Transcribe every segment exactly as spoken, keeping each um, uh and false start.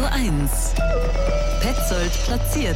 eins. Petzold platziert.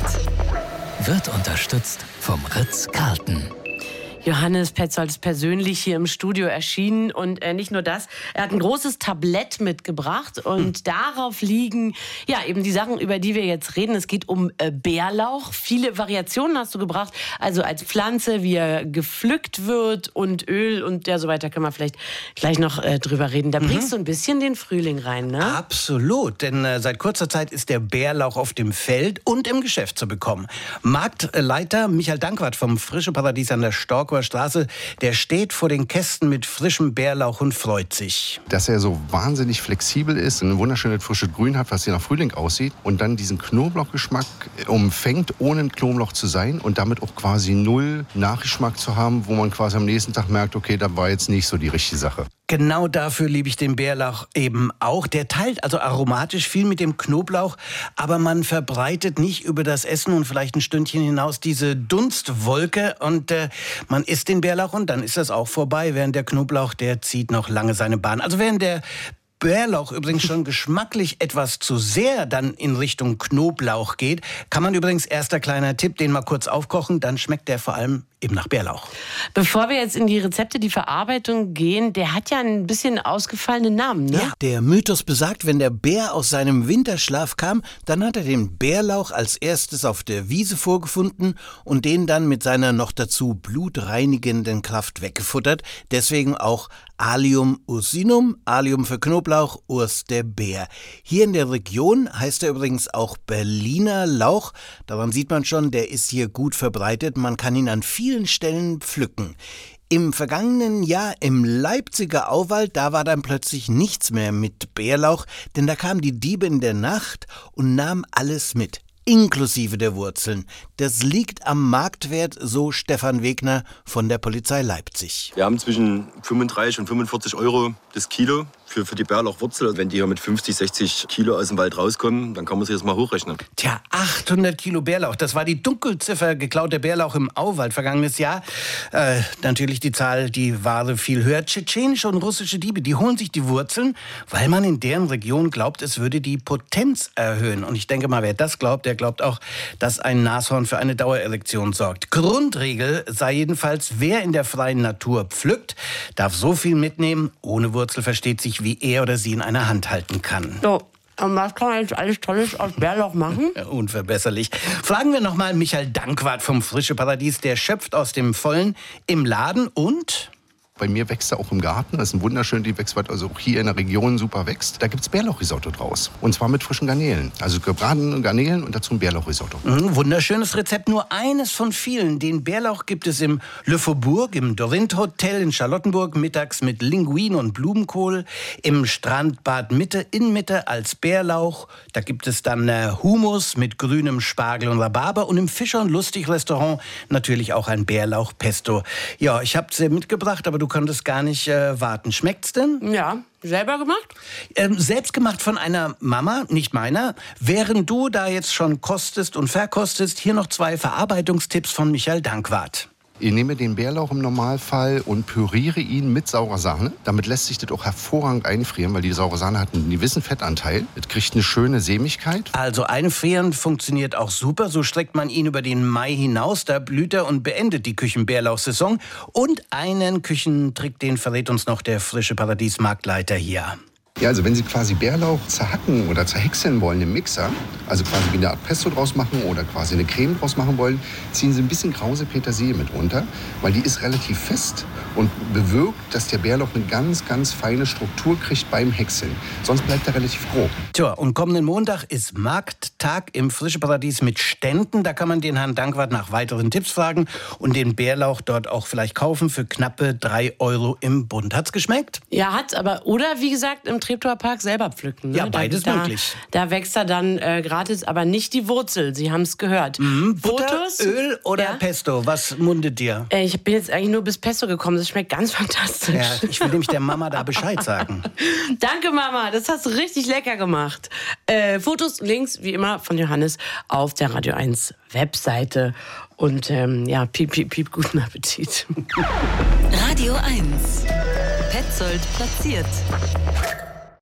Wird unterstützt vom Ritz-Carlton. Johannes Petzold ist persönlich hier im Studio erschienen und äh, nicht nur das, er hat ein großes Tablett mitgebracht und hm. darauf liegen ja eben die Sachen, über die wir jetzt reden. Es geht um äh, Bärlauch. Viele Variationen hast du gebracht, also als Pflanze, wie er gepflückt wird und Öl und ja so weiter, können wir vielleicht gleich noch äh, drüber reden. Da mhm. bringst du ein bisschen den Frühling rein, ne? Absolut, denn äh, seit kurzer Zeit ist der Bärlauch auf dem Feld und im Geschäft zu bekommen. Marktleiter Michael Dankwart vom Frische Paradies an der Stork Straße, der steht vor den Kästen mit frischem Bärlauch und freut sich. Dass er so wahnsinnig flexibel ist, ein wunderschönes frisches Grün hat, was hier nach Frühling aussieht und dann diesen Knoblauchgeschmack umfängt, ohne ein Knoblauch zu sein und damit auch quasi null Nachgeschmack zu haben, wo man quasi am nächsten Tag merkt, okay, da war jetzt nicht so die richtige Sache. Genau dafür liebe ich den Bärlauch eben auch. Der teilt also aromatisch viel mit dem Knoblauch, aber man verbreitet nicht über das Essen und vielleicht ein Stündchen hinaus diese Dunstwolke und äh, man isst den Bärlauch und dann ist das auch vorbei, während der Knoblauch, der zieht noch lange seine Bahn. Also während der Bärlauch übrigens schon geschmacklich etwas zu sehr dann in Richtung Knoblauch geht, kann man übrigens, erster kleiner Tipp, den mal kurz aufkochen, dann schmeckt der vor allem eben nach Bärlauch. Bevor wir jetzt in die Rezepte, die Verarbeitung gehen, der hat ja ein bisschen ausgefallenen Namen, ne? Ja, der Mythos besagt, wenn der Bär aus seinem Winterschlaf kam, dann hat er den Bärlauch als erstes auf der Wiese vorgefunden und den dann mit seiner noch dazu blutreinigenden Kraft weggefuttert. Deswegen auch Allium ursinum, Allium für Knoblauch, Urs der Bär. Hier in der Region heißt er übrigens auch Berliner Lauch. Daran sieht man schon, der ist hier gut verbreitet. Man kann ihn an vielen Stellen pflücken. Im vergangenen Jahr im Leipziger Auwald, da war dann plötzlich nichts mehr mit Bärlauch, denn da kamen die Diebe in der Nacht und nahmen alles mit, inklusive der Wurzeln. Das liegt am Marktwert, so Stefan Wegner von der Polizei Leipzig. Wir haben zwischen fünfunddreißig und fünfundvierzig Euro das Kilo für, für die Bärlauchwurzel. Wenn die hier mit fünfzig, sechzig Kilo aus dem Wald rauskommen, dann kann man sich das mal hochrechnen. Tja, achthundert Kilo Bärlauch, das war die Dunkelziffer geklauter Bärlauch im Auwald vergangenes Jahr. Äh, natürlich die Zahl, die Ware viel höher. Tschetschenische und russische Diebe, die holen sich die Wurzeln, weil man in deren Region glaubt, es würde die Potenz erhöhen. Und ich denke mal, wer das glaubt, der glaubt auch, dass ein Nashorn für eine Dauererektion sorgt. Grundregel sei jedenfalls, wer in der freien Natur pflückt, darf so viel mitnehmen, ohne Wurzel versteht sich, wie er oder sie in einer Hand halten kann. So. Und was kann man jetzt alles Tolles aus Bärlauch machen? Ja, unverbesserlich. Fragen wir noch mal Michael Dankwart vom Frische Paradies. Der schöpft aus dem Vollen im Laden und... Bei mir wächst er auch im Garten. Das ist ein wunderschön, die wächst, also auch hier in der Region super wächst. Da gibt es Bärlauchrisotto draus. Und zwar mit frischen Garnelen. Also gebratene Garnelen und dazu ein Bärlauchrisotto. Mhm, wunderschönes Rezept, nur eines von vielen. Den Bärlauch gibt es im Le Faubourg, im Dorint Hotel in Charlottenburg, mittags mit Linguine und Blumenkohl. Im Strandbad Mitte, in Mitte als Bärlauch. Da gibt es dann äh, Hummus mit grünem Spargel und Rhabarber. Und im Fischer- und Lustig-Restaurant natürlich auch ein Bärlauchpesto. Ja, ich habe es mitgebracht, aber du konntest gar nicht äh, warten. Schmeckt's denn? Ja, selber gemacht? Ähm, selbst gemacht von einer Mama, nicht meiner. Während du da jetzt schon kostest und verkostest, hier noch zwei Verarbeitungstipps von Michael Dankwart. Ich nehme den Bärlauch im Normalfall und püriere ihn mit saurer Sahne. Damit lässt sich das auch hervorragend einfrieren, weil die saure Sahne hat einen gewissen Fettanteil. Es kriegt eine schöne Sämigkeit. Also einfrieren funktioniert auch super. So streckt man ihn über den Mai hinaus. Da blüht er und beendet die Küchenbärlauchsaison. Und einen Küchentrick, den verrät uns noch der Frische Paradies Marktleiter hier. Ja, also wenn Sie quasi Bärlauch zerhacken oder zerhäckseln wollen im Mixer, also quasi wie eine Art Pesto draus machen oder quasi eine Creme draus machen wollen, ziehen Sie ein bisschen krause Petersilie mit runter, weil die ist relativ fest und bewirkt, dass der Bärlauch eine ganz, ganz feine Struktur kriegt beim Häckseln. Sonst bleibt er relativ grob. Tja, und kommenden Montag ist Markttag im Frische Paradies mit Ständen. Da kann man den Herrn Dankwart nach weiteren Tipps fragen und den Bärlauch dort auch vielleicht kaufen für knappe drei Euro im Bund. Hat's geschmeckt? Ja, hat's, aber oder wie gesagt im Treptower Park selber pflücken. Ne? Ja, beides da, möglich. Da wächst er dann äh, gratis, aber nicht die Wurzel. Sie haben es gehört. Mhm. Butter, Fotos? Öl oder Ja? Pesto? Was mundet dir? Äh, ich bin jetzt eigentlich nur bis Pesto gekommen. Das schmeckt ganz fantastisch. Ja, ich will nämlich der Mama da Bescheid sagen. Danke, Mama. Das hast du richtig lecker gemacht. Äh, Fotos, Links, wie immer, von Johannes auf der Radio eins Webseite. Und ähm, ja, piep, piep, piep, guten Appetit. Radio eins. Petzold platziert.